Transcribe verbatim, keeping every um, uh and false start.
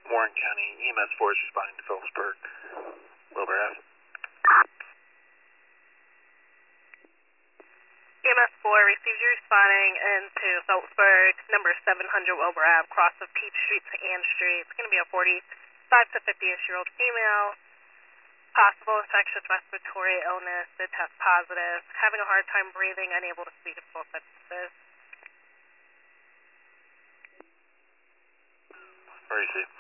Warren County E M S four is responding to Phillipsburg. Wilbur Ave. E M S four receives you responding into Phillipsburg, number seven hundred Wilbur Ave, cross of Peach Street to Ann Street. It's going to be a forty-five to fifty-ish-year-old female. Possible infectious respiratory illness, did test positive. Having a hard time breathing, unable to speak at full sentences. Where is he?